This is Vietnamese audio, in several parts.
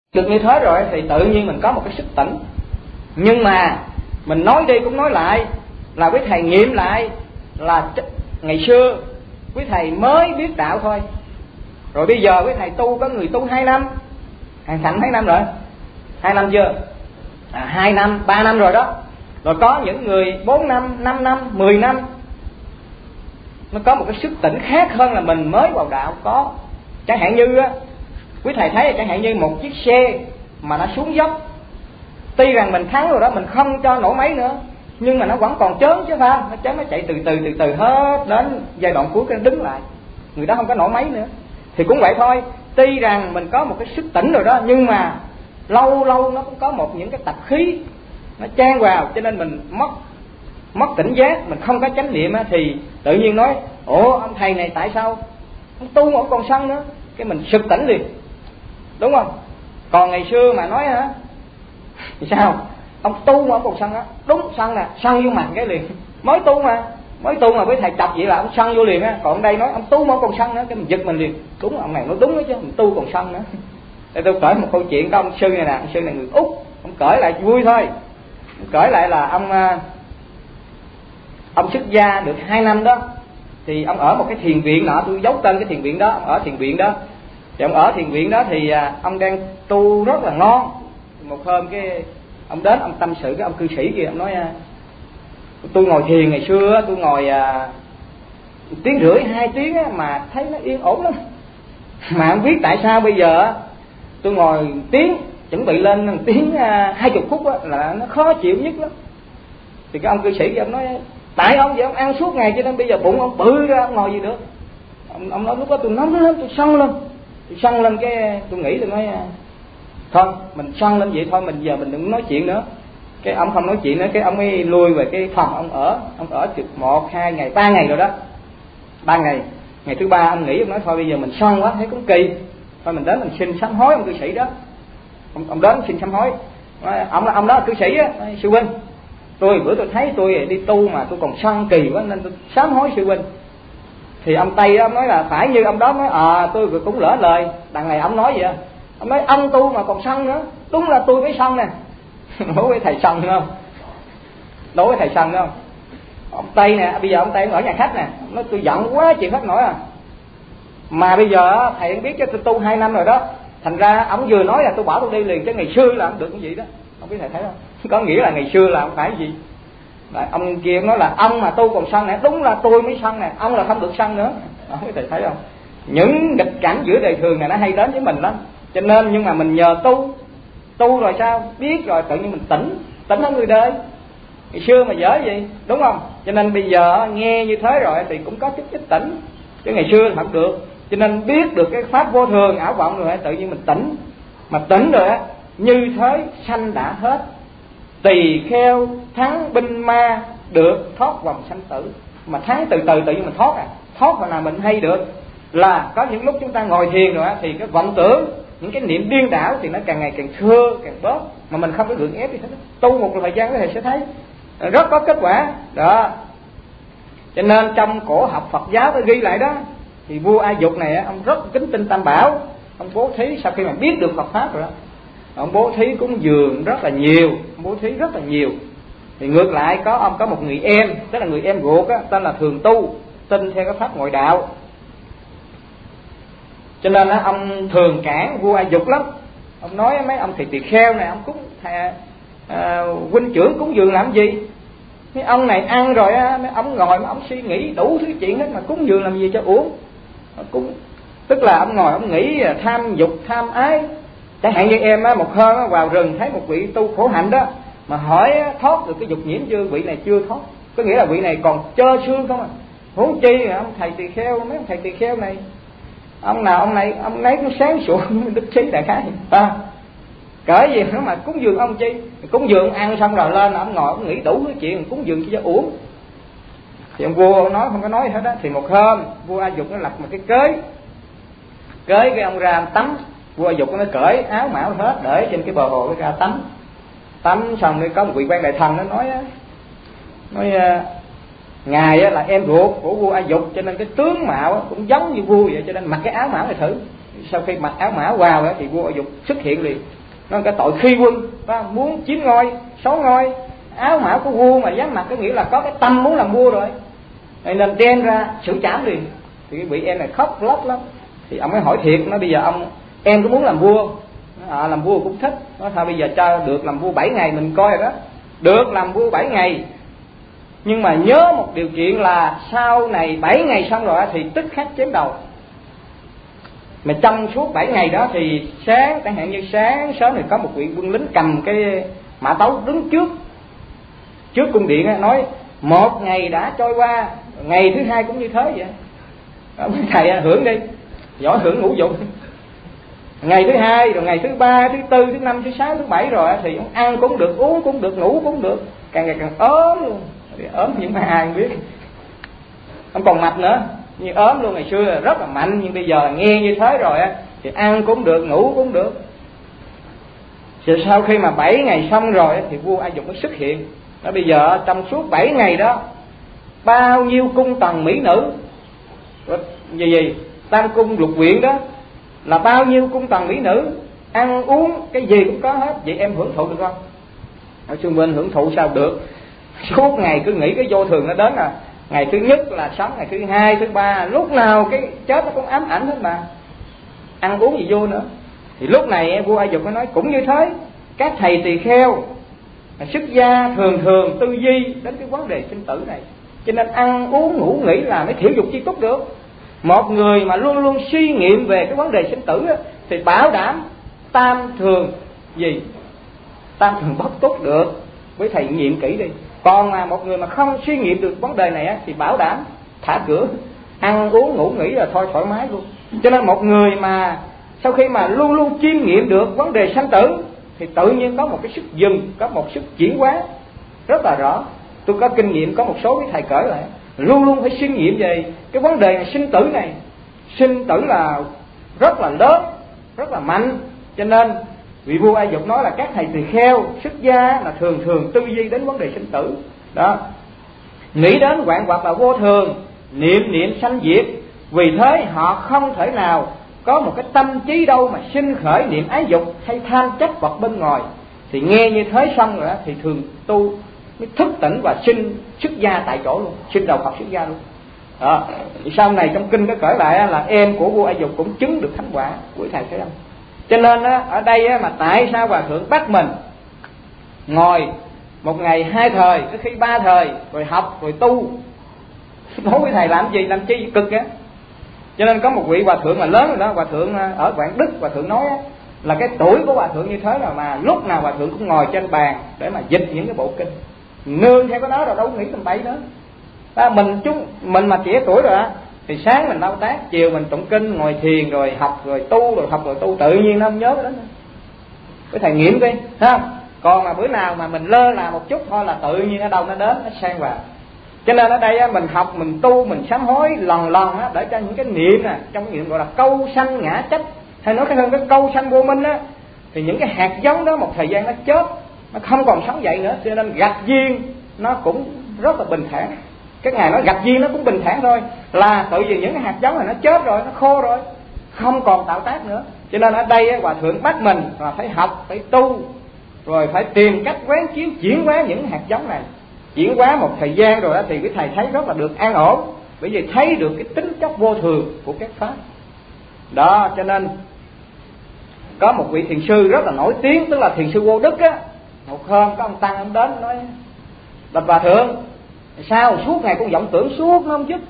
Được như thế rồi thì tự nhiên mình có một cái sức tỉnh. Nhưng mà mình nói đi cũng nói lại là quý thầy nghiệm lại là ngày xưa quý thầy mới biết đạo thôi. Rồi bây giờ quý thầy tu, có người tu 2 năm, Hàng Thạnh mấy năm rồi? 2 năm chưa? 2 năm, 3 năm rồi đó. Rồi có những người 4 năm, 5 năm, 10 năm. Nó có một cái sức tỉnh khác hơn là mình mới vào đạo có. Chẳng hạn như á, quý thầy thấy chẳng hạn như một chiếc xe mà nó xuống dốc, tuy rằng mình thắng rồi đó, mình không cho nổ máy nữa, nhưng mà nó vẫn còn chớn chứ phải không? Nó chớn, nó chạy từ từ hết đến giai đoạn cuối cái nó đứng lại, người đó không có nổ máy nữa. Thì cũng vậy thôi, tuy rằng mình có một cái sức tỉnh rồi đó, nhưng mà lâu lâu nó cũng có những cái tập khí nó chan vào, cho nên mình mất tỉnh giác, mình không có chánh niệm á, thì tự nhiên nói ủa ông thầy này tại sao ông tu mà ông còn sân nữa, cái mình sực tỉnh liền, đúng không? Còn ngày xưa mà nói hả thì sao ông tu mà ông còn sân á, đúng sân nè, sân vô mặt cái liền, mới tu mà với thầy chọc vậy là ông sân vô liền á. Còn đây nói ông tu mà ông còn sân nữa, cái mình giật mình liền, đúng ông này nói đúng đó chứ, mình tu còn sân nữa. Để tôi kể một câu chuyện của ông sư này nè, ông sư này người Úc, ông kể lại vui thôi. Ông kể lại là ông xuất gia được 2 năm đó, thì ông ở một cái thiền viện nọ, tôi giấu tên cái thiền viện đó, ông ở thiền viện đó. Thì ông ở thiền viện đó thì ông đang tu rất là ngon. Một hôm cái ông đến, ông tâm sự cái ông cư sĩ kia, ông nói tôi ngồi thiền ngày xưa, tôi ngồi 1,5 tiếng 2 tiếng mà thấy nó yên ổn lắm, mà không biết tại sao bây giờ tôi ngồi 1 tiếng, chuẩn bị lên 1 tiếng 20 phút là nó khó chịu nhất lắm. Thì cái ông cư sĩ kia ông nói tại ông vậy, ông ăn suốt ngày cho nên bây giờ bụng ông bự ra, ông ngồi gì được. Ông nói lúc đó tôi nóng lên, tôi sân lên cái tôi nghĩ, tôi nói thôi mình sân lên vậy thôi, mình giờ mình đừng nói chuyện nữa. Cái ông không nói chuyện nữa, cái ông mới lui về cái phòng ông ở chừng 1, 2 ngày, 3 ngày rồi đó. 3 ngày, ngày thứ 3 ông nghĩ, ông nói thôi bây giờ mình sân quá thấy cũng kỳ, thôi mình đến mình xin sám hối ông cư sĩ đó. Ông đến xin sám hối, ông đó cư sĩ á, sư huynh, bữa tôi thấy tôi đi tu mà tôi còn sân kỳ quá nên tôi sám hối sư huynh. Thì ông Tây đó, ông nói là phải như ông đó nói tôi cũng lỡ lời, đằng này ông nói vậy. Ông nói ông tu mà còn sân nữa, đúng là tôi mới sân nè. Đối với thầy sân không? Đối với thầy sân không? Ông Tây nè, bây giờ ông Tây ở nhà khách nè, nói tôi giận quá chịu hết nổi à. Mà bây giờ thầy biết cho tôi tu 2 năm rồi đó, thành ra ông vừa nói là tôi bỏ tôi đi liền, chứ ngày xưa là không được cái gì đó. Không biết thầy thấy không? Có nghĩa là ngày xưa là không phải gì. Đấy, ông kia nói là ông mà tu còn sân nè, đúng là tôi mới sân nè, ông là không được sân nữa. Không biết thầy thấy không? Những nghịch cảnh giữa đời thường này nó hay đến với mình lắm. Cho nên nhưng mà mình nhờ tu rồi sao? Biết rồi tự nhiên mình tỉnh hơn người đời. Ngày xưa mà dở gì, đúng không? Cho nên bây giờ nghe như thế rồi thì cũng có chút tỉnh, chứ ngày xưa không được. Cho nên biết được cái pháp vô thường ảo vọng rồi tự nhiên mình tỉnh. Mà tỉnh rồi á, như thế sanh đã hết, tỳ kheo thắng binh ma, được thoát vòng sanh tử. Mà thắng từ từ tự nhiên mình thoát hồi nào mình hay được. Là có những lúc chúng ta ngồi thiền rồi á, thì cái vọng tưởng, những cái niệm điên đảo thì nó càng ngày càng thưa, càng bớt, mà mình không có gượng ép gì hết. Tu một thời gian có thể sẽ thấy rất có kết quả đó. Cho nên trong cổ học Phật giáo đã ghi lại đó, thì vua A Dục này ông rất kính tin Tam Bảo. Ông bố thí sau khi mà biết được Phật pháp rồi đó, ông bố thí cúng dường rất là nhiều. Thì ngược lại ông có một người em, tức là người em ruột á, tên là Thường Tu, tin theo cái pháp ngoại đạo. Cho nên ông thường cản vua A Dục lắm. Ông nói mấy ông thầy tỳ kheo này, ông cúng huynh trưởng cúng dường làm gì? Mấy ông này ăn rồi á, mấy ông ngồi mà ông suy nghĩ đủ thứ chuyện hết, mà cúng dường làm gì cho uổng. Tức là ông ngồi ông nghĩ tham dục tham ái. Chẳng hạn như em á, một hôm á, vào rừng thấy một vị tu khổ hạnh đó, mà hỏi thoát được cái dục nhiễm chưa? Vị này chưa thoát, có nghĩa là vị này còn trơ xương không à. Huống chi ông thầy tỳ kheo, mấy ông thầy tỳ kheo này, ông nào ông này ông lấy nó sáng sủa đức trí đại khái cỡ gì nữa mà cúng dường ông chi? Cúng dường ăn xong rồi lên ông ngồi ông nghĩ đủ cái chuyện cúng dường chi cho uổng. Thì ông vua ông nói không có nói gì hết đó. Thì một hôm vua A Dục nó lập một cái cới cái ông ra tắm. Vua A Dục nó cởi áo mão hết để trên cái bờ hồ nó ra tắm xong rồi có một vị quan đại thần nó nói ngài là em ruột của vua A Dục, cho nên cái tướng mạo cũng giống như vua vậy, cho nên mặc cái áo mão này thử. Sau khi mặc áo mã vào đó, thì vua A Dục xuất hiện liền. Nó cái tội khi quân, muốn chiếm ngôi, 6 ngôi. Áo mã của vua mà dám mặc có nghĩa là có cái tâm muốn làm vua rồi, nên đem ra xử trảm liền. Thì cái vị em này khóc lóc lắm. Thì ông mới hỏi thiệt, nó bây giờ em có muốn làm vua? Làm vua cũng thích. Nó sao bây giờ cho được làm vua 7 ngày mình coi rồi đó. Được làm vua 7 ngày, nhưng mà nhớ một điều kiện là sau này 7 ngày xong rồi thì tức khắc chém đầu. Mà trong suốt 7 ngày đó thì sáng, chẳng hạn như sáng sớm thì có một vị quân lính cầm cái mã tấu đứng trước cung điện, nói 1 ngày đã trôi qua, ngày thứ 2 cũng như thế vậy. Thầy hưởng đi, giỏi hưởng ngũ dục. Ngày thứ 2, rồi ngày thứ 3, thứ 4, thứ 5, thứ 6, thứ 7 rồi thì ông ăn cũng được, uống cũng được, ngủ cũng được, càng ngày càng ốm luôn. Ốm nhưng mà ai không biết. Ông còn mập nữa, như ốm luôn. Ngày xưa rất là mạnh, nhưng bây giờ nghe như thế rồi thì ăn cũng được, ngủ cũng được. Rồi sau khi mà 7 ngày xong rồi thì vua A Dục mới xuất hiện. Đó, bây giờ trong suốt 7 ngày đó, bao nhiêu cung tần mỹ nữ, gì tam cung lục viện đó, là bao nhiêu cung tần mỹ nữ, ăn uống cái gì cũng có hết. Vậy em hưởng thụ được không? Ở xung quanh hưởng thụ sao được? Suốt ngày cứ nghĩ cái vô thường nó đến à. Ngày thứ nhất là sống, ngày thứ 2, thứ 3, lúc nào cái chết nó cũng ám ảnh hết mà. Ăn uống gì vô nữa. Thì lúc này vua A Dục mới nói cũng như thế. Các thầy tỳ kheo xuất gia thường tư duy đến cái vấn đề sinh tử này, cho nên ăn uống ngủ nghỉ là mới thiểu dục chi túc được. Một người mà luôn luôn suy nghiệm về cái vấn đề sinh tử thì bảo đảm tam thường bất túc được. Với thầy nghiệm kỹ đi. Còn mà một người mà không suy nghiệm được vấn đề này thì bảo đảm thả cửa, ăn uống ngủ nghỉ là thôi thoải mái luôn. Cho nên một người mà sau khi mà luôn luôn chiêm nghiệm được vấn đề sanh tử thì tự nhiên có một cái sức dừng, có một sức chuyển hóa rất là rõ. Tôi có kinh nghiệm, có một số cái thầy cởi lại luôn luôn phải suy nghiệm về cái vấn đề sinh tử này. Sinh tử là rất là lớn, rất là mạnh. Cho nên vị vua A Dục nói là các thầy tỳ kheo xuất gia là thường tư duy đến vấn đề sinh tử đó, nghĩ đến vạn vật là vô thường, niệm sanh diệt. Vì thế họ không thể nào có một cái tâm trí đâu mà sinh khởi niệm ái dục hay tham chấp vật bên ngoài. Thì nghe như thế xong rồi đó, thì thường tu mới thức tỉnh và sinh xuất gia tại chỗ luôn, sinh đầu Phật xuất gia luôn đó. Thì sau này trong kinh có kể lại là em của vua A Dục cũng chứng được thánh quả của thầy thấy không. Cho nên ở đây mà tại sao Hòa Thượng bắt mình ngồi 1 ngày 2 thời, có khi 3 thời, rồi học rồi tu, nói với thầy làm gì làm chi cực á. Cho nên có một vị Hòa Thượng mà lớn rồi đó, Hòa Thượng ở Quảng Đức, Hòa Thượng nói là cái tuổi của Hòa Thượng như thế là mà lúc nào Hòa Thượng cũng ngồi trên bàn để mà dịch những cái bộ kinh, nương theo cái đó rồi đâu nghĩ tầm bậy nữa. Mình mà trẻ tuổi rồi á thì sáng mình thao tác, chiều mình tụng kinh, ngồi thiền, rồi học rồi tu, rồi học rồi tu, tự nhiên nó không nhớ cái đó nữa. Cái thầy nghiệm đi ha. Còn mà bữa nào mà mình lơ là một chút thôi là tự nhiên ở đâu nó đến, nó sang vào. Cho nên ở đây mình học, mình tu, mình sám hối lần để cho những cái niệm trong cái niệm gọi là câu sanh ngã chấp, hay nói hơn cái câu sanh vô minh á, thì những cái hạt giống đó một thời gian nó chết, nó không còn sống dậy nữa. Cho nên gặp duyên nó cũng rất là bình thản. Cái ngày nó gặp duyên nó cũng bình thản thôi, là tự vì những cái hạt giống này nó chết rồi, nó khô rồi, không còn tạo tác nữa. Cho nên ở đây Hòa Thượng bắt mình là phải học, phải tu, rồi phải tìm cách quán chiếu chuyển hóa những hạt giống này. Chuyển hóa một thời gian rồi đó thì cái thầy thấy rất là được an ổn, bởi vì thấy được cái tính chất vô thường của các pháp đó. Cho nên có một vị thiền sư rất là nổi tiếng, tức là thiền sư Vô Đức á. Một hôm có ông tăng ông đến nói: Bạch Hòa Thượng, sao suốt ngày con vọng tưởng suốt nó không dứt.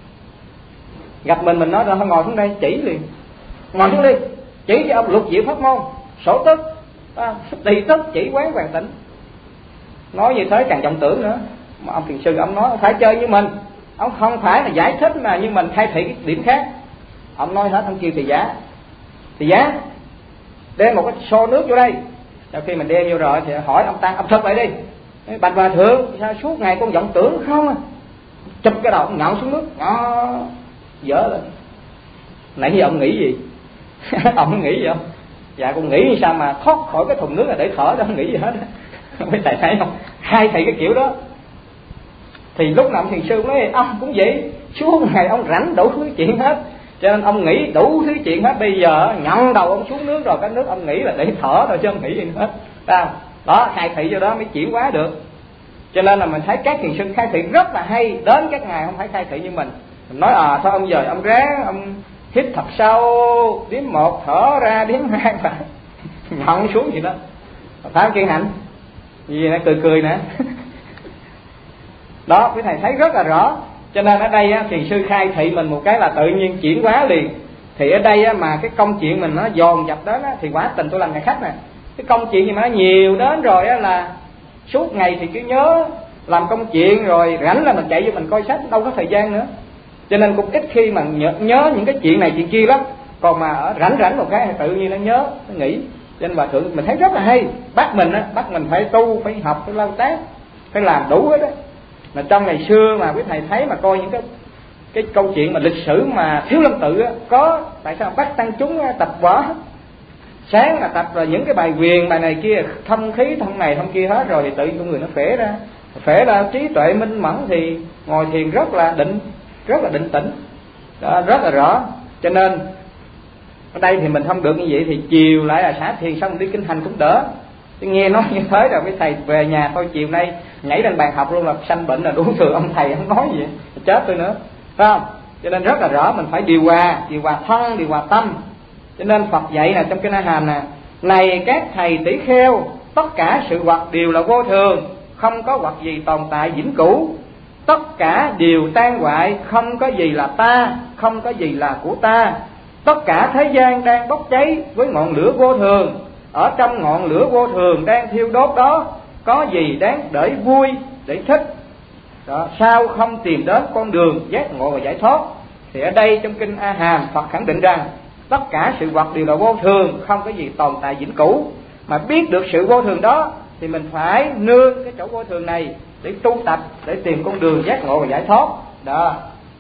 Gặp mình nói là thôi ngồi xuống đây chỉ liền, ngồi xuống đi, chỉ cho ông lục diệu pháp môn, sổ tức, tỳ tức, chỉ quán hoàn tịnh. Nói như thế càng vọng tưởng nữa. Mà ông thiền sư ông nói phải chơi như mình, ông không phải là giải thích mà như mình thay thị cái điểm khác. Ông nói hết, ông kêu thì giá đem một cái xô nước vô đây. Sau khi mình đem vô rồi thì hỏi ông tăng, ông thật lại đi, Bạch Hòa Thượng sao suốt ngày con vọng tưởng không à? Chụp cái đầu ông ngạo xuống nước, dở lên. Nãy giờ ông nghĩ gì? Ông nghĩ gì không? Dạ con nghĩ sao mà thoát khỏi cái thùng nước là để thở đó, không nghĩ gì hết. Mấy thầy thấy không? Hai thầy cái kiểu đó. Thì lúc nào ông thiền sư nói ông cũng vậy, suốt ngày ông rảnh đủ thứ chuyện hết. Cho nên ông nghĩ đủ thứ chuyện hết. Bây giờ nhận đầu ông xuống nước rồi, cái nước ông nghĩ là để thở thôi chứ không nghĩ gì hết. Đó, khai thị vô đó mới chuyển hóa được. Cho nên là mình thấy các thiền sư khai thị rất là hay. Đến các ngài không phải khai thị như mình nói thôi ông giờ ông ráng ông hít thật sâu, đếm 1 thở ra, đếm 2 và nhận xuống gì đó. Phải không Kiên Hạnh? Gì nè, cười nè. Đó, quý thầy thấy rất là rõ. Cho nên ở đây thiền sư khai thị mình một cái là tự nhiên chuyển hóa liền. Thì ở đây mà cái công chuyện mình nó dồn dập đến thì quả tình tôi làm ngày khách nè. Cái công chuyện gì mà nó nhiều đến rồi là suốt ngày thì cứ nhớ làm công chuyện, rồi rảnh là mình chạy vô mình coi sách, đâu có thời gian nữa. Cho nên cũng ít khi mà nhớ những cái chuyện này chuyện kia lắm. Còn mà ở rảnh một cái thì tự nhiên nó nhớ, nó nghĩ. Cho nên Hòa Thượng mình thấy rất là hay. Bắt mình phải tu, phải học, phải lao tác, phải làm đủ hết đó. Mà trong ngày xưa mà quý thầy thấy mà coi những cái câu chuyện mà lịch sử mà Thiếu Lâm Tự có tại sao bắt tăng chúng tập võ, sáng là tập rồi những cái bài quyền bài này kia, thông khí thông này thông kia hết rồi thì tự nhiên con người nó phể ra trí tuệ minh mẫn thì ngồi thiền rất là định tĩnh đó, rất là rõ. Cho nên ở đây thì mình không được như vậy thì chiều lại là xả thiền xong đi kinh hành cũng đỡ. Chứ nghe nói như thế rồi mấy thầy về nhà thôi, chiều nay nhảy lên bàn học luôn là sanh bệnh là đủ thừa. Ông thầy không nói gì chết tôi nữa, phải không? Cho nên rất là rõ mình phải điều hòa thân, điều hòa tâm. Cho nên Phật dạy là trong kinh A Hàm nè: này các thầy tỷ kheo, tất cả sự vật đều là vô thường, không có vật gì tồn tại vĩnh cửu. Tất cả đều tan hoại, không có gì là ta, không có gì là của ta. Tất cả thế gian đang bốc cháy với ngọn lửa vô thường. Ở trong ngọn lửa vô thường đang thiêu đốt đó, có gì đáng để vui, để thích đó, sao không tìm đến con đường giác ngộ và giải thoát? Thì ở đây trong kinh A Hàm, Phật khẳng định rằng tất cả sự vật đều là vô thường, không có gì tồn tại vĩnh cửu. Mà biết được sự vô thường đó thì mình phải nương cái chỗ vô thường này để tu tập, để tìm con đường giác ngộ và giải thoát đó.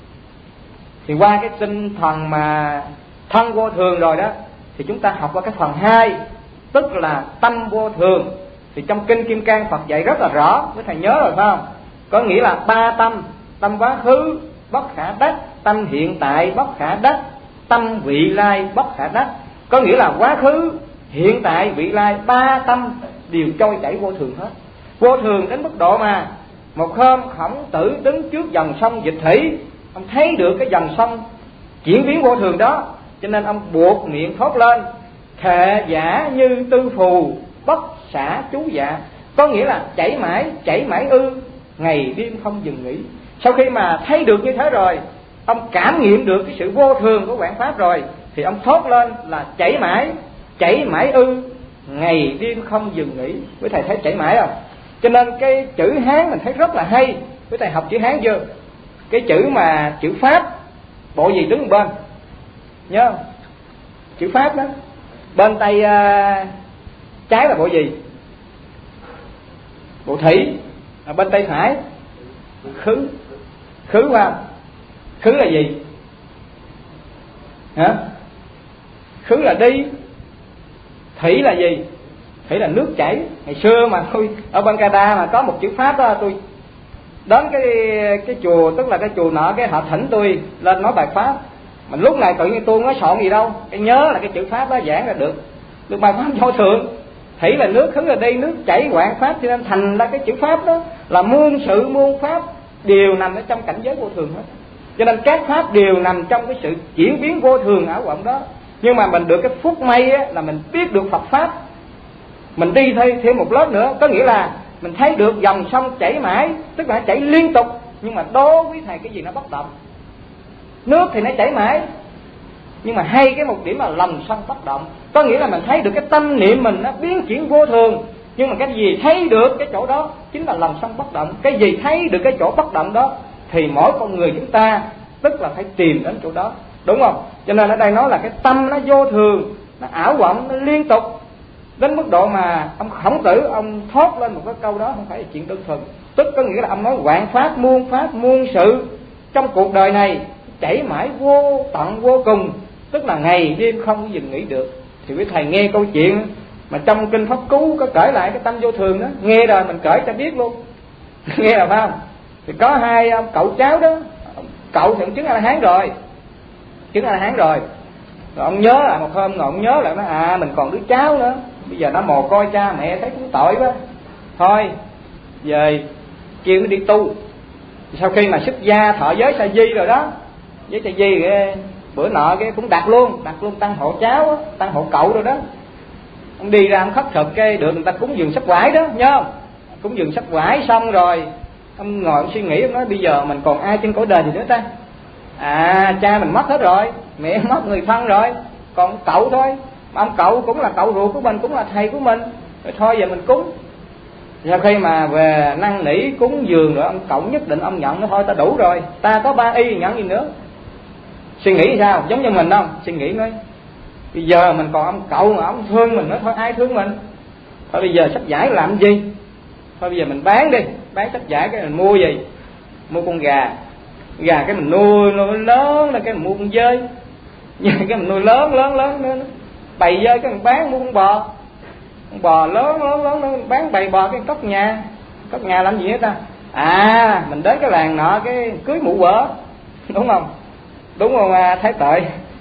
Thì qua cái tinh thần mà thân vô thường rồi đó, thì chúng ta học qua cái phần 2, tức là tâm vô thường. Thì trong kinh Kim Cang Phật dạy rất là rõ, các thầy nhớ rồi phải không? Có nghĩa là 3 tâm: tâm quá khứ bất khả đắc, tâm hiện tại bất khả đắc, tâm vị lai bất khả đắc. Có nghĩa là quá khứ, hiện tại, vị lai, 3 tâm đều trôi chảy vô thường hết. Vô thường đến mức độ mà một hôm Khổng Tử đứng trước dòng sông Dịch Thủy, ông thấy được cái dòng sông chuyển biến vô thường đó, cho nên ông buộc miệng thốt lên: thệ giả như tư phù, bất xả chú dạ. Có nghĩa là chảy mãi ư, ngày đêm không dừng nghỉ. Sau khi mà thấy được như thế rồi, ông cảm nghiệm được cái sự vô thường của vạn pháp rồi, thì ông thốt lên là chảy mãi ư, ngày đêm không dừng nghỉ. Quý thầy thấy chảy mãi không? Cho nên cái chữ Hán mình thấy rất là hay. Quý thầy học chữ Hán chưa? Cái chữ mà chữ Pháp, bộ gì đứng bên? Nhớ không? Chữ Pháp đó, bên tay trái là bộ gì? Bộ thủy. Bên tay phải khứ. Khứ qua. Khứ là gì? Hả? Khứ là đi. Thủy là gì? Thủy là nước chảy. Ngày xưa mà tôi ở bên Canada mà có một chữ Pháp đó, tôi đến cái chùa, tức là cái chùa nọ, cái họ thỉnh tôi lên nói bài Pháp. Mà lúc này tự nhiên tôi không nói soạn gì đâu, cái nhớ là cái chữ Pháp đó giảng là được bài Pháp vô thường. Thủy là nước, khứ là đi, nước chảy hoạn pháp, cho nên thành ra cái chữ Pháp đó là muôn sự muôn pháp đều nằm ở trong cảnh giới vô thường hết. Cho nên các pháp đều nằm trong cái sự chuyển biến vô thường ảo vọng đó. Nhưng mà mình được cái phúc may á, là mình biết được Phật Pháp, mình đi thêm một lớp nữa. Có nghĩa là mình thấy được dòng sông chảy mãi, tức là chảy liên tục, nhưng mà đố với thầy cái gì nó bất động. Nước thì nó chảy mãi, nhưng mà hay cái một điểm là lòng sông bất động. Có nghĩa là mình thấy được cái tâm niệm mình nó biến chuyển vô thường, nhưng mà cái gì thấy được cái chỗ đó chính là lòng sông bất động. Cái gì thấy được cái chỗ bất động đó thì mỗi con người chúng ta tức là phải tìm đến chỗ đó, đúng không? Cho nên ở đây nói là cái tâm nó vô thường, nó ảo vọng, nó liên tục đến mức độ mà ông Khổng Tử ông thốt lên một cái câu đó không phải là chuyện đơn thuần. Tức có nghĩa là ông nói vạn pháp muôn sự trong cuộc đời này chảy mãi vô tận vô cùng, tức là ngày đêm không dừng nghỉ được. Thì quý thầy nghe câu chuyện mà trong kinh Pháp Cú có kể lại cái tâm vô thường đó, nghe rồi mình kể cho biết luôn. Nghe là phải không? Thì có hai ông cậu cháu đó, cậu thì chứng A-la-hán rồi, chứng A-la-hán rồi. Rồi ông nhớ lại một hôm, ông nhớ lại nói mình còn đứa cháu nữa, bây giờ nó mồ côi cha mẹ thấy cũng tội quá, thôi về kêu nó đi tu. Sau khi mà xuất gia thọ giới sa di rồi đó, với sa di bữa nọ cái cũng đặt luôn tăng hộ cháu, tăng hộ cậu rồi đó. Ông đi ra ông khất thực cái được người ta cúng dường sắp quải đó, nhớ không? Cúng dường sắp quải xong rồi ông ngồi ông suy nghĩ, ông nói bây giờ mình còn ai trên cõi đời gì nữa ta? Cha mình mất hết rồi, mẹ mất, người thân rồi, còn cậu thôi. Mà ông cậu cũng là cậu ruột của mình, cũng là thầy của mình, rồi thôi giờ mình cúng. Sau khi mà về năn nỉ cúng dường rồi, ông cậu nhất định ông nhận, nó thôi ta đủ rồi, ta có 3 y nhận gì nữa. Suy nghĩ sao? Giống như mình không? Suy nghĩ nói bây giờ mình còn ông cậu mà ông thương mình nữa, thôi ai thương mình? Thôi bây giờ sách vải làm gì? Thôi bây giờ mình bán đi, bán sách vải cái mình mua gì? Mua con gà cái mình nuôi lớn là cái mình mua con dơi, cái mình nuôi lớn bày dơi cái mình bán, mua con bò lớn bán bày bò cái cất nhà làm gì hết ta? Mình đến cái làng nọ cái cưới mụ vợ, đúng không Thái Tợi?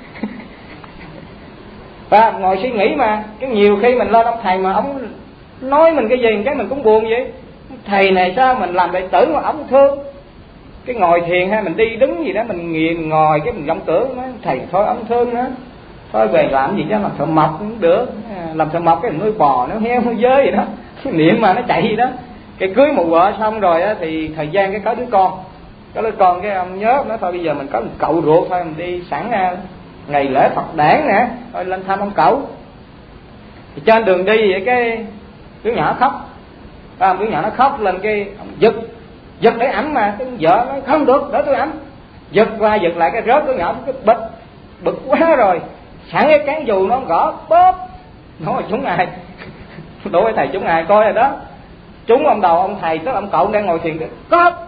Và ngồi suy nghĩ mà cái nhiều khi mình lên ông thầy mà ông nói mình cái gì cái mình cũng buồn vậy. Thầy này sao mình làm đệ tử mà ông thương, cái ngồi thiền hay mình đi đứng gì đó mình nghiền ngồi cái mình vọng tưởng nói thầy thôi ông thương nữa, thôi về làm gì cho làm thợ mộc cũng được, làm thợ mộc cái mình nuôi bò nó heo nó dơi vậy đó, niệm mà nó chạy gì đó. Cái cưới một vợ xong rồi á thì thời gian cái có đứa con cái ông nhớ nói thôi bây giờ mình có một cậu ruột thôi, mình đi sẵn ngày lễ Phật đản nè, thôi lên thăm ông cậu. Thì trên đường đi vậy cái đứa nhỏ khóc, đứa nhỏ nó khóc lên cái ông giật để ẵm, mà cái vợ nói không được, để tôi ẵm. Giật qua giật lại cái rớt đứa nhỏ cái bực quá rồi, sẵn cái cán dù nó gõ bóp, nói chúng ai đối với thầy chúng ai coi rồi đó, trúng ông đầu ông thầy, tức ông cậu đang ngồi thiền cóp.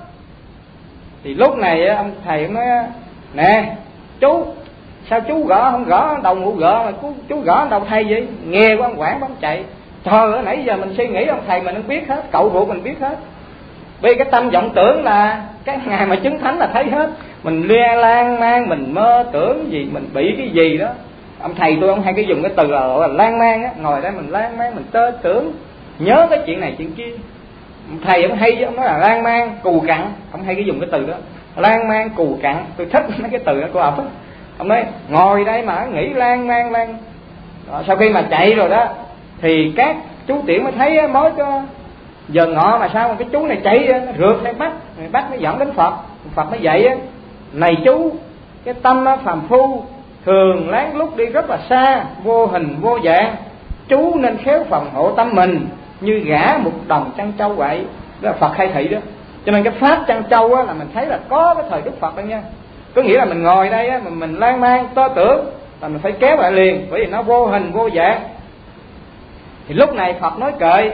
Thì lúc này ông thầy nói nè chú, sao chú gõ không gõ đầu mụ gỡ mà chú gõ đầu thầy vậy? Nghe của ông quản bấm chạy. Trời ơi, nãy giờ mình suy nghĩ ông thầy mình nó biết hết, cậu ruột mình biết hết. Vì cái tâm vọng tưởng là cái ngày mà chứng thánh là thấy hết. Mình lan man, mình mơ tưởng gì, mình bị cái gì đó. Ông thầy tôi ông hay cái dùng cái từ là lan man á, ngồi đây mình lan man, mình tơ tưởng, nhớ cái chuyện này chuyện kia. Thầy ông hay ông nói là lan man cù cặn, ông hay cái dùng cái từ đó, lan man cù cặn. Tôi thích mấy cái từ đó của ông. Ông nói ngồi đây mà nghĩ lan man đó, sau khi mà chạy rồi đó thì các chú tiểu mới thấy mới có giờ ngọ mà sao mà cái chú này chạy nó rượt hay bắt nó dẫn đến Phật mới dạy á, này chú, cái tâm phàm phu thường lén lút đi rất là xa, vô hình vô dạng, chú nên khéo phòng hộ tâm mình như gã một đồng trăn trâu vậy. Đó là Phật khai thị đó. Cho nên cái pháp trăn trâu á là mình thấy là có cái thời Đức Phật đó nha. Có nghĩa là mình ngồi đây á, mình lan man tơ tưởng là mình phải kéo lại liền, bởi vì nó vô hình vô dạng. Thì lúc này Phật nói kệ: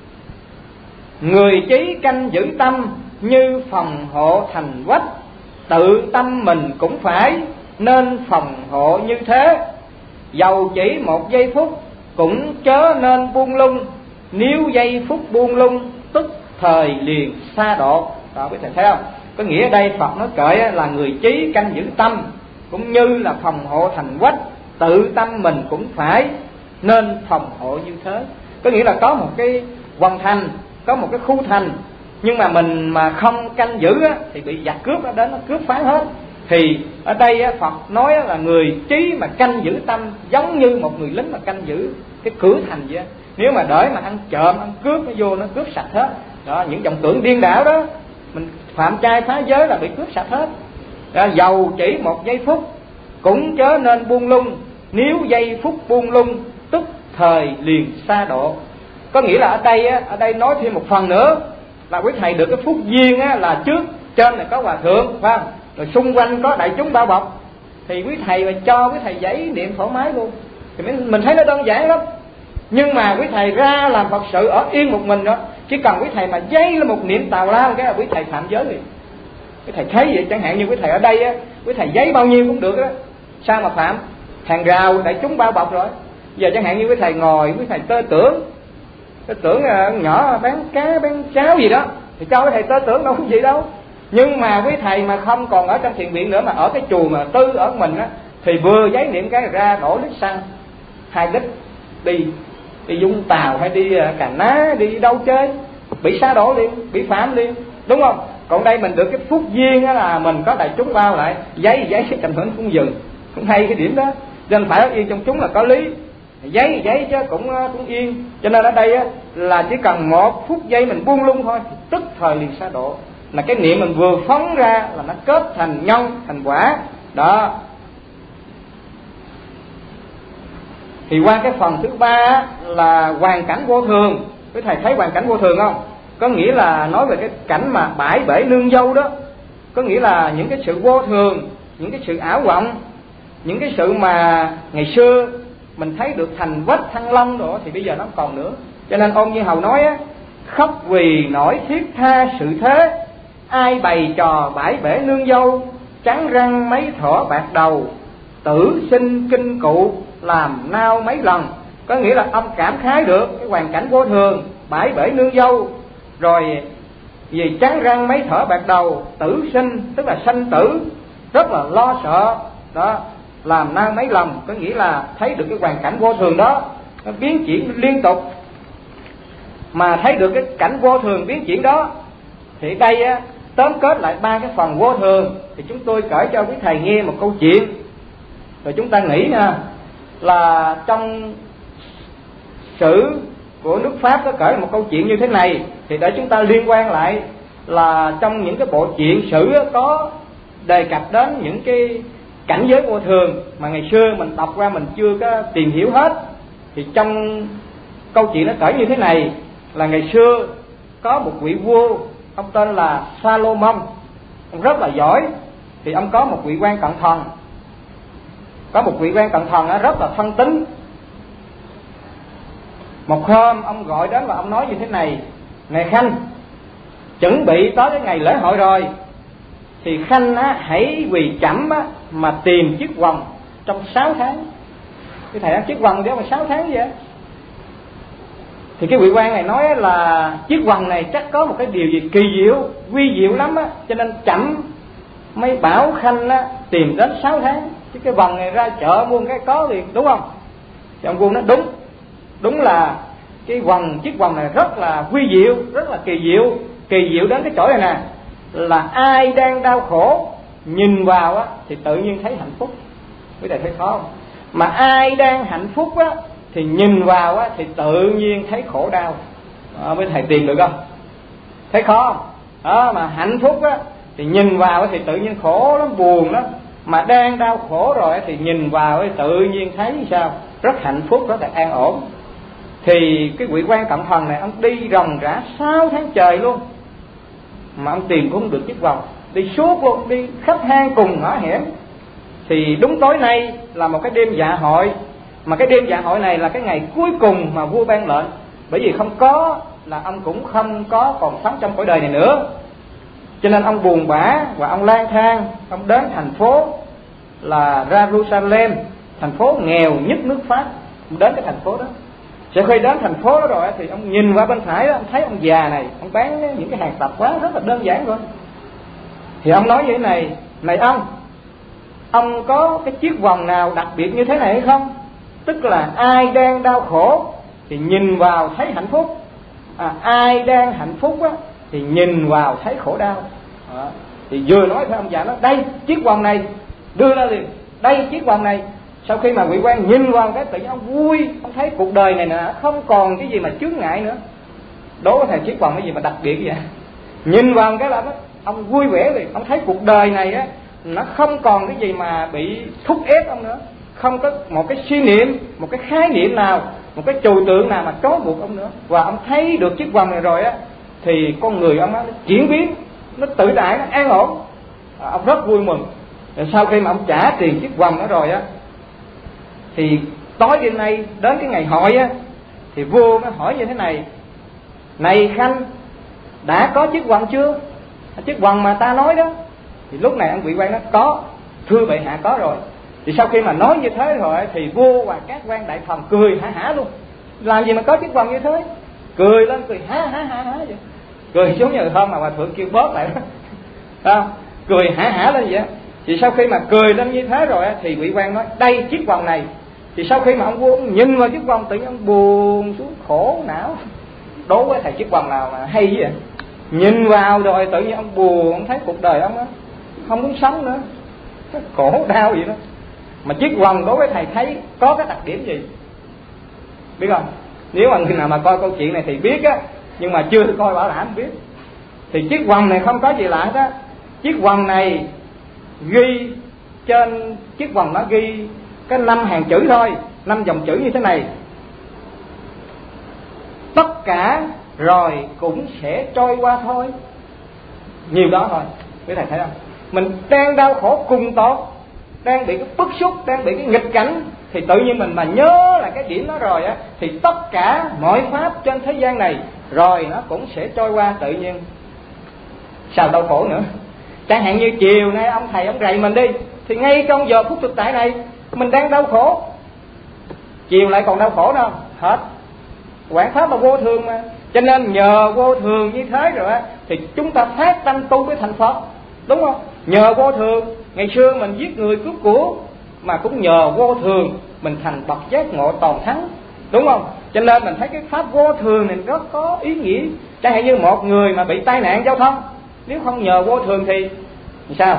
người trí canh giữ tâm như phòng hộ thành vách, tự tâm mình cũng phải nên phòng hộ như thế. Dầu chỉ một giây phút cũng chớ nên buông lung, nếu giây phút buông lung tức thời liền xa độ. Đó, quý thầy thấy không? Có nghĩa ở đây Phật nói kệ là người trí canh giữ tâm cũng như là phòng hộ thành vách, tự tâm mình cũng phải nên phòng hộ như thế. Có nghĩa là có một cái hoàng thành, có một cái khu thành, nhưng mà mình mà không canh giữ á, thì bị giặc cướp nó đến nó cướp phá hết. Thì ở đây á, Phật nói là người trí mà canh giữ tâm giống như một người lính mà canh giữ cái cửa thành vậy. Nếu mà đợi mà ăn trộm ăn cướp nó vô nó cướp sạch hết. Đó, những vọng tưởng điên đảo đó, mình phạm trai phá giới là bị cướp sạch hết. Đó, dầu chỉ một giây phút cũng chớ nên buông lung, nếu giây phút buông lung tức thời liền xa độ. Có nghĩa là ở đây nói thêm một phần nữa là quý thầy được cái phúc duyên á, là trước trên này có hòa thượng, phải không? Rồi xung quanh có đại chúng bao bọc, thì quý thầy mà cho quý thầy giấy niệm thoải mái luôn, thì mình thấy nó đơn giản lắm. Nhưng mà quý thầy ra làm Phật sự ở yên một mình đó, chỉ cần quý thầy mà giấy lên một niệm tào lao cái là quý thầy phạm giới liền. Quý thầy thấy vậy, chẳng hạn như quý thầy ở đây á, quý thầy giấy bao nhiêu cũng được đó, sao mà phạm? Hàng rào đại chúng bao bọc rồi. Giờ chẳng hạn như quý thầy ngồi, quý thầy tơ tưởng nhỏ bán cá bán cháo gì đó, thì cho quý thầy tơ tưởng đâu có gì đâu. Nhưng mà quý thầy mà không còn ở trong thiền viện nữa, mà ở cái chùa mà tư ở mình á, Thì vừa giấy niệm cái ra đổ lít xăng 2 lít, đi Vũng Tàu hay đi Cà Ná, đi đâu chơi bị sa đổ liền, bị phạm liền, đúng không? Còn đây mình được cái phúc duyên đó là mình có đại chúng bao lại giấy cái cảnh hưởng cũng dừng, cũng hay cái điểm đó. Cho nên phải yên trong chúng là có lý, giấy chứ cũng yên. Cho nên ở đây á, là chỉ cần 1 phút giây mình buông lung thôi, tức thời liền sa đổ. Là cái niệm mình vừa phóng ra là nó kết thành nhân thành quả đó. Thì qua cái phần thứ 3 là hoàn cảnh vô thường. Quý thầy thấy hoàn cảnh vô thường không? Có nghĩa là nói về cái cảnh mà bãi bể nương dâu đó. Có nghĩa là những cái sự vô thường, những cái sự ảo vọng, những cái sự mà ngày xưa mình thấy được thành vách thăng long rồi thì bây giờ nó không còn nữa. Cho nên Ôn Như Hầu nói á, khóc vì nổi thiết tha sự thế, ai bày trò bãi bể nương dâu, trắng răng mấy thỏ bạc đầu, tử sinh kinh cụ làm nao mấy lần. Có nghĩa là ông cảm khái được cái hoàn cảnh vô thường, bãi bể nương dâu, rồi vì trắng răng mấy thỏ bạc đầu, tử sinh tức là sanh tử, rất là lo sợ đó, làm nao mấy lần. Có nghĩa là thấy được cái hoàn cảnh vô thường đó nó biến chuyển liên tục, mà thấy được cái cảnh vô thường biến chuyển đó. Thì đây á, tóm kết lại 3 cái phần vô thường. Thì chúng tôi kể cho quý thầy nghe một câu chuyện, rồi chúng ta nghĩ nha, là trong sử của nước Pháp có kể một câu chuyện như thế này. Thì để chúng ta liên quan lại là trong những cái bộ truyện sử có đề cập đến những cái cảnh giới vô thường mà ngày xưa mình đọc ra mình chưa có tìm hiểu hết. Thì trong câu chuyện nó kể như thế này, là ngày xưa có một vị vua, ông tên là Salomon, ông rất là giỏi. Thì ông có một vị quan cận thần, rất là thân tín. Một hôm ông gọi đến và ông nói như thế này: này Khanh, chuẩn bị tới cái ngày lễ hội rồi, thì Khanh á, hãy vì trẫm á, mà tìm chiếc vòng trong 6 tháng. Cái thầy chiếc vòng đeo mà 6 tháng vậy. Thì cái vị quan này nói là chiếc vòng này chắc có một cái điều gì kỳ diệu, vi diệu lắm á, cho nên trẫm mới bảo Khanh á, tìm đến 6 tháng. Chứ cái vòng này ra chợ mua cái có liền, đúng không? Thì ông vua nói đúng là cái chiếc vòng này rất là vi diệu, rất là kỳ diệu đến cái chỗ này nè, là ai đang đau khổ nhìn vào á thì tự nhiên thấy hạnh phúc. Quý thầy thấy khó không? Mà ai đang hạnh phúc á thì nhìn vào á thì tự nhiên thấy khổ đau. Quý thầy tìm được không? Thấy khó không? Đó, mà hạnh phúc á thì nhìn vào thì tự nhiên khổ lắm, buồn lắm. Mà đang đau khổ rồi thì nhìn vào thì tự nhiên thấy sao? Rất hạnh phúc, rất là an ổn. Thì cái vị quan cận thần này ông đi ròng rã 6 tháng trời luôn mà ông tìm cũng không được chiếc vòng, đi suốt luôn, đi khắp hang cùng ngõ hẻm. Thì đúng tối nay là một cái đêm dạ hội, mà cái đêm dạ hội này là cái ngày cuối cùng mà vua ban lệnh, bởi vì không có là ông cũng không có còn sống trong cõi đời này nữa. Cho nên ông buồn bã và ông lang thang, ông đến thành phố là Jerusalem, thành phố nghèo nhất nước Pháp. Ông đến cái thành phố đó. Sau khi đến thành phố đó rồi thì ông nhìn qua bên phải đó, ông thấy ông già này, ông bán những cái hàng tạp hóa rất là đơn giản thôi. Thì ông nói như thế này: này ông có cái chiếc vòng nào đặc biệt như thế này hay không? Tức là ai đang đau khổ thì nhìn vào thấy hạnh phúc, ai đang hạnh phúc á thì nhìn vào thấy khổ đau. Thì vừa nói thôi ông già nói: đây chiếc vòng này, đưa ra liền, đây chiếc vòng này. Sau khi mà vị quan nhìn vào cái tự nhiên ông vui, ông thấy cuộc đời này nè không còn cái gì mà chướng ngại nữa. Đố có thầy chiếc vòng cái gì mà đặc biệt vậy? Nhìn vào cái là ông vui vẻ liền, ông thấy cuộc đời này á nó không còn cái gì mà bị thúc ép ông nữa, không có một cái suy niệm, một cái khái niệm nào, một cái trừu tượng nào mà trói buộc ông nữa. Và ông thấy được chiếc vòng này rồi á thì con người ông nó chuyển biến, nó tự tại, nó an ổn. Ông rất vui mừng. Rồi sau khi mà ông trả tiền chiếc vòng đó rồi á thì tối đêm nay đến cái ngày hội á thì vua mới hỏi như thế này: này Khanh, đã có chiếc vòng chưa? Chiếc vòng mà ta nói đó. Thì lúc này ông vị quan nói: có, thưa bệ hạ có rồi. Thì sau khi mà nói như thế rồi thì vua và các quan đại thần cười hả luôn. Làm gì mà có chiếc vòng như thế? Cười lên, cười hả vậy. Cười giống như hôm mà hòa thượng kêu bóp lại đó. Cười hả lên vậy. Thì sau khi mà cười lên như thế rồi á, thì vị quan nói đây chiếc vòng này. Thì sau khi mà ông vua nhìn vào chiếc vòng, tự nhiên ông buồn xuống, khổ não. Đố với thầy chiếc vòng nào mà hay vậy? Nhìn vào rồi tự nhiên ông buồn, ông thấy cuộc đời ông á không muốn sống nữa, khổ đau vậy đó. Mà chiếc vòng đối với thầy thấy có cái đặc điểm gì biết không? Nếu mà người nào mà coi câu chuyện này thì biết á, nhưng mà chưa coi bảo đảm không biết. Thì chiếc vòng này không có gì lạ đó. Chiếc vòng này ghi trên chiếc vòng nó ghi cái 5 hàng chữ thôi, 5 dòng chữ như thế này: tất cả rồi cũng sẽ trôi qua thôi. Nhiều đó thôi. Quý thầy thấy không? Mình đang đau khổ cùng tột, đang bị cái bức xúc, đang bị cái nghịch cảnh, thì tự nhiên mình mà nhớ là cái điểm đó rồi á, thì tất cả mọi pháp trên thế gian này rồi nó cũng sẽ trôi qua tự nhiên. Sao đau khổ nữa? Chẳng hạn như chiều nay ông thầy ông rầy mình đi, thì ngay trong giờ phút thực tại này mình đang đau khổ, chiều lại còn đau khổ đâu hết. Quảng pháp là vô thường mà, cho nên nhờ vô thường như thế rồi á, thì chúng ta phát tâm tu với thành Phật, đúng không? Nhờ vô thường, ngày xưa mình giết người cướp của, mà cũng nhờ vô thường mình thành bậc giác ngộ toàn thắng, đúng không? Cho nên mình thấy cái pháp vô thường này rất có ý nghĩa. Chẳng hạn như một người mà bị tai nạn giao thông, nếu không nhờ vô thường thì sao?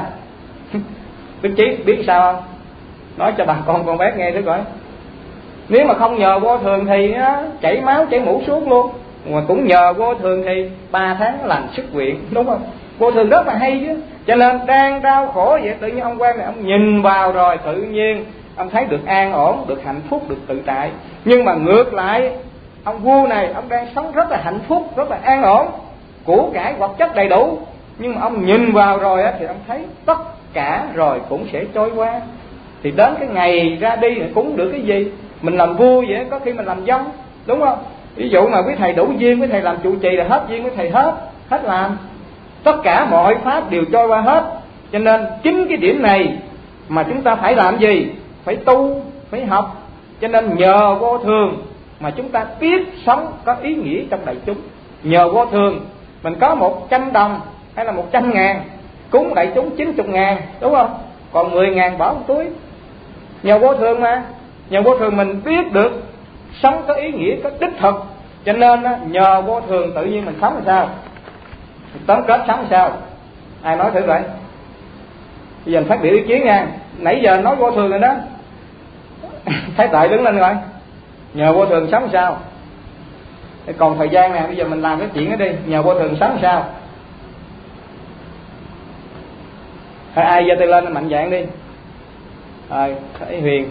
Đức Chí biết sao không? Nói cho bà con bác nghe thử coi. Nếu mà không nhờ vô thường thì nó chảy máu chảy mũ xuống luôn. Mà cũng nhờ vô thường thì 3 tháng lành xuất viện, đúng không? Vô thường rất là hay chứ. Cho nên đang đau khổ vậy, tự nhiên ông quan này ông nhìn vào rồi tự nhiên ông thấy được an ổn, được hạnh phúc, được tự tại. Nhưng mà ngược lại, ông vua này ông đang sống rất là hạnh phúc, rất là an ổn, của cải vật chất đầy đủ. Nhưng mà ông nhìn vào rồi á, thì ông thấy tất cả rồi cũng sẽ trôi qua. Thì đến cái ngày ra đi thì cúng được cái gì? Mình làm vua vậy, có khi mình làm dông, đúng không? Ví dụ mà quý thầy đủ duyên, quý thầy làm trụ trì là hết duyên, quý thầy hết làm. Tất cả mọi pháp đều trôi qua hết. Cho nên chính cái điểm này mà chúng ta phải làm gì? Phải tu, phải học. Cho nên nhờ vô thường mà chúng ta biết sống có ý nghĩa trong đại chúng. Nhờ vô thường mình có 100 đồng hay là 100.000, cúng đại chúng 90.000, đúng không? Còn 10.000 bỏ một túi. Nhờ vô thường mà. Nhờ vô thường mình biết được sống có ý nghĩa, có đích thực. Cho nên nhờ vô thường tự nhiên mình sống làm sao? Tóm kết sống làm sao? Ai nói thử vậy? Bây giờ mình phát biểu ý kiến nha. Nãy giờ nói vô thường rồi đó. Thái Tuệ đứng lên rồi. Nhờ vô thường sống làm sao? Còn thời gian nè, bây giờ mình làm cái chuyện đó đi. Nhờ vô thường sống làm sao? Hay ai giơ tay lên mạnh dạn đi. Thấy Huyền.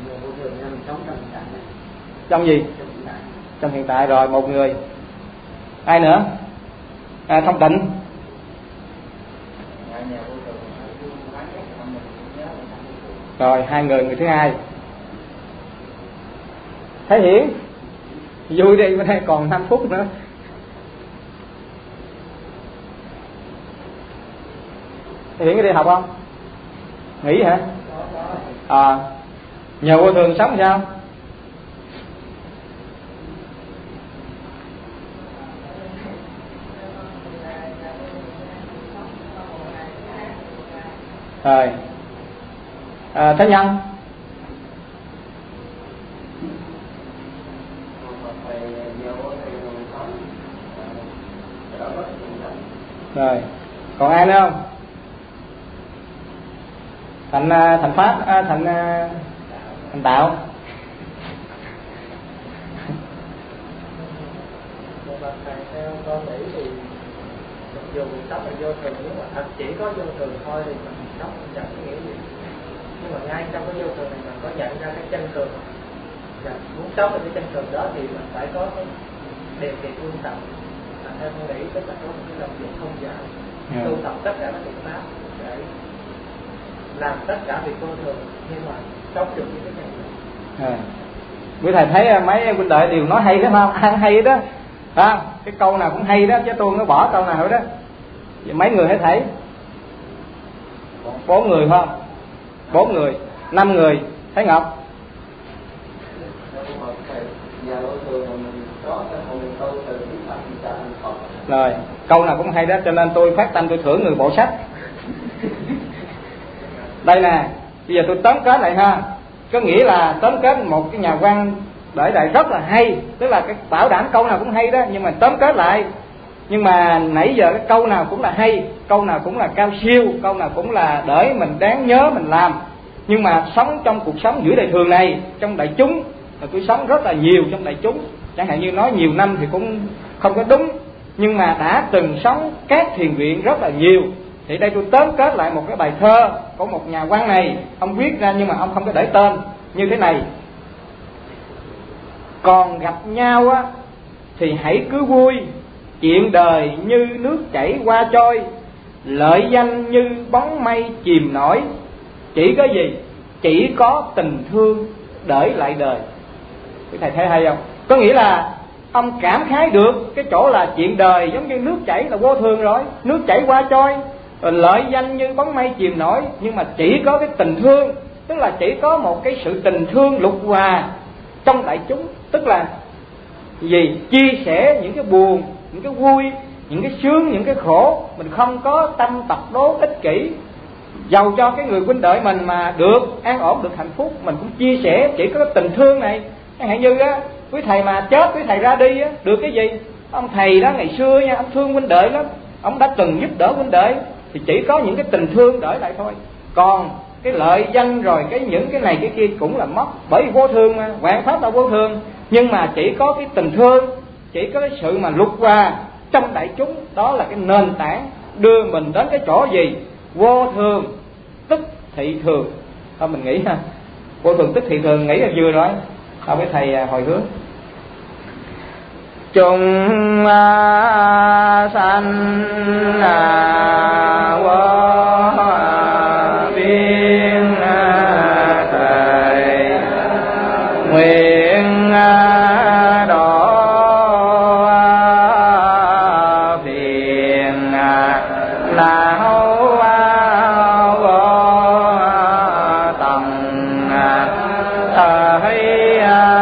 Trong gì? Trong hiện tại rồi, một người. Ai nữa? Thông Tịnh. Rồi 2 người, người thứ hai. Thấy Hiển. Vui đi, bên đây còn 5 phút nữa. Thấy Hiển có đi học không? Nghỉ hả? Nhờ vô thường sống sao? Rồi Thế Nhân. Rồi còn ai nữa không? Thành Pháp, Thành Tạo. Theo con nghĩ thì mặc dù mình sống là vô thường, nhưng mà thật chỉ có vô thường thôi thì mình sống chẳng có nghĩa gì. Nhưng mà ngay trong cái vô thường này mình có nhận ra cái chân thường. Và muốn sống ở cái chân thường đó thì mình phải có cái điều kiện tu tập. Theo con nghĩ tức là có một cái động lực không giảm, tu tập tất cả các biện pháp để làm tất cả việc vô thường, nhưng mà sống được như cái này. Quý thầy thấy mấy huynh đệ đều nói hay lắm không? Ăn hay đó. Cái câu nào cũng hay đó, chứ tôi nó bỏ câu nào đó. Vậy mấy người hãy thấy? 4 người không? 4 người, 5 người. Thấy Ngọc? Rồi, câu nào cũng hay đó, cho nên tôi phát tâm tôi thưởng người bộ sách. Đây nè, bây giờ tôi tóm kết lại ha. Có nghĩa là tóm kết một cái nhà văn để lại rất là hay, tức là cái bảo đảm câu nào cũng hay đó, nhưng mà tóm kết lại. Nhưng mà nãy giờ cái câu nào cũng là hay, câu nào cũng là cao siêu, câu nào cũng là để mình đáng nhớ mình làm. Nhưng mà sống trong cuộc sống giữa đời thường này, trong đại chúng, là tôi sống rất là nhiều trong đại chúng. Chẳng hạn như nói nhiều năm thì cũng không có đúng, nhưng mà đã từng sống các thiền viện rất là nhiều. Thì đây tôi tóm kết lại một cái bài thơ của một nhà văn này, ông viết ra nhưng mà ông không có để tên, như thế này: còn gặp nhau á thì hãy cứ vui, chuyện đời như nước chảy qua trôi, lợi danh như bóng mây chìm nổi, chỉ có gì? Chỉ có tình thương đợi lại đời. Quý thầy thấy hay không? Có nghĩa là ông cảm khái được cái chỗ là chuyện đời giống như nước chảy là vô thường rồi, nước chảy qua trôi, rồi lợi danh như bóng mây chìm nổi, nhưng mà chỉ có cái tình thương, tức là chỉ có một cái sự tình thương lục hòa trong đại chúng, tức là gì? Chia sẻ những cái buồn, những cái vui, những cái sướng, những cái khổ. Mình không có tâm tập đố ích kỷ, dầu cho cái người huynh đệ mình mà được an ổn, được hạnh phúc, mình cũng chia sẻ. Chỉ có cái tình thương này. Chẳng hạn như á, quý thầy mà chết, quý thầy ra đi á, được cái gì? Ông thầy đó ngày xưa nha, ông thương huynh đệ lắm, ông đã từng giúp đỡ huynh đệ, thì chỉ có những cái tình thương đợi lại thôi. Còn cái lợi danh rồi những cái này cái kia cũng là mất, bởi vì vô thường mà, vạn pháp là vô thường. Nhưng mà chỉ có cái tình thương, chỉ có cái sự mà lục hòa trong đại chúng, đó là cái nền tảng đưa mình đến cái chỗ gì? Vô thường tức thị thường. Thôi mình nghĩ ha, vô thường tức thị thường nghĩ là vừa rồi. Thôi cái thầy hồi hướng: chúng sanh vô biên thời, nguyện độ phiền não vô tầng thời